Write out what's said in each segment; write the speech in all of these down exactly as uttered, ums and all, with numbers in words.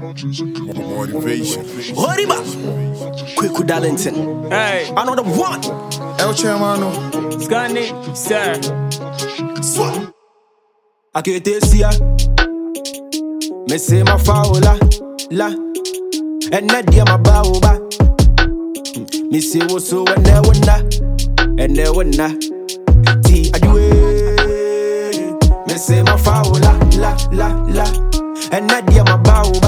Motivation. Horiba, Quick Darlington. Hey, Another one. El Chairmano. Scanny, sir. Swap. I can't see ya. Me say my faula, la, and not dear my baoba. Me say what's so and there one and there one T I do it. Me say my faula, la, la, la, and not dear my baoba.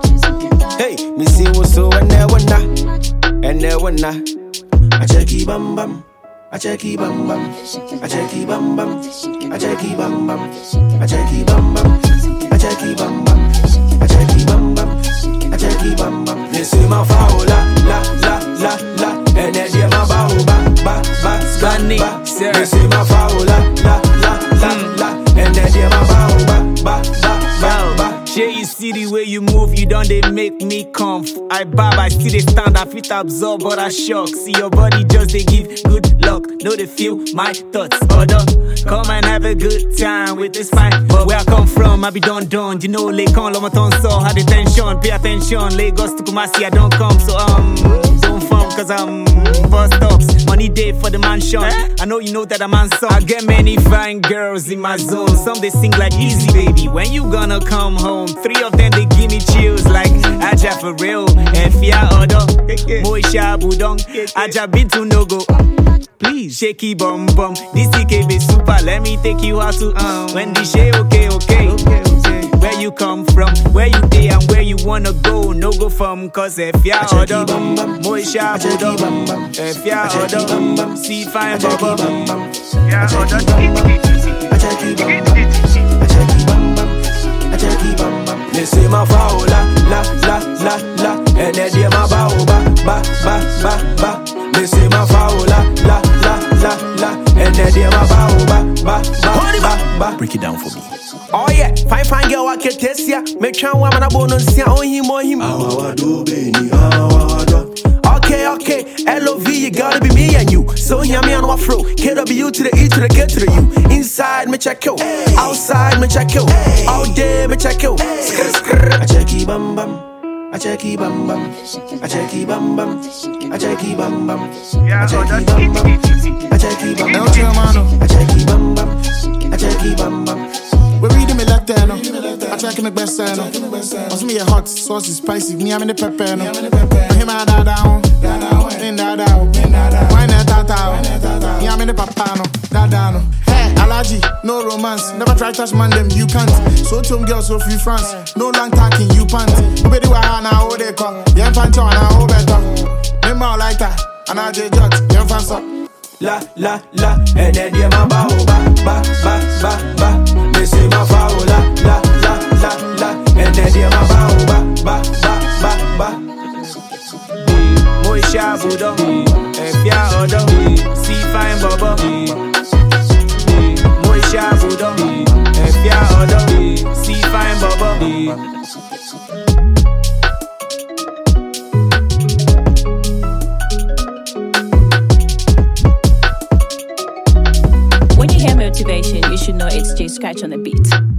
Hey, me say what's so and there one and there one I check it bam bam. I check it bam bam. I check it bam bam. I check it bam bam. I check it bam bam. I check it bam bam. I check it bam bam. I check it bam bam. They say my faula, la la la la, and then they my ba ba ba ba Scanny, ba. sir. They say my faula, la la la la, and then they my ba ba ba ba ba. Shay, you see the way you move, you don't they make me comf. I bob, I see they stand, I fit absorb, but I shock. See your body just they give good luck. Know they feel my thoughts. Order, come and have a good time with this fine. But where I come from, I be done done. You know, Lake on Lomaton saw had the tension. Pay attention, Lagos to Kumasi, I don't come. So um, don't form cause I'm bus stops. Money day for the mansion. I know you know that I'm on song. I get many fine girls in my zone. Some they sing like easy baby. When you gonna come home? Three of them they give me chills like Aja for real, Efia Odo, Moisha Budong, Aja Bintu no go. Please, shaky bum bum, this T K be super. Let me take you out to um. When the shay okay okay. Where you come from, where you day and where you wanna go. No go from cause Efia Odo, Moisha Budong, Efia Odo, see fine bubble. Yeah, Odo. I check it bam bam. I check it bam bam. I check it bam bam. They say my faula, la la la la, and then they my ba ba ba ba ba ba. They say my faula, la la la la, and then they my ba ba ba ba ba. Break it down for me. Oh yeah, fine fine girl I can test ya. Make sure I'm on a bonus ya on him on him. Awa do beni, awa do. Okay, okay, L O V, you gotta be me and you. So yeah, me on my fro. K W to the E to the K to the U. Inside, me check you. Outside, me check you. All day, me check you. I check it bam bam. I check it bam bam. I check it bam bam. I check it bam bam. I check it bam bam. I check it bam bam. El Chairmano. I check it bam bam. I check it bam bam. We're reading me like that, no. I check in the best, no. What's me a hot, saucy, spicy, me I'm in the pepper, no. Him a da down, in da down, why not that down? Me I'm in the papa, no, da down. Hey, allergy, no romance, never try touch man them, you can't. So some girls so free France, no long talking, you pant. You better wear now, how they come, yeah, pancho, now, how better. Me more like that, and I just judge, yeah, fans up. La la la, and then they my ba ba ba ba ba ba. They say my faula, la la la la, and then they my ba ba ba ba ba. Moisha Budong, Efia Odo, see fine bubble. Moisha Budong, Efia Odo, see fine bubble. When you hear motivation, you should know it's J Scratch on the beat.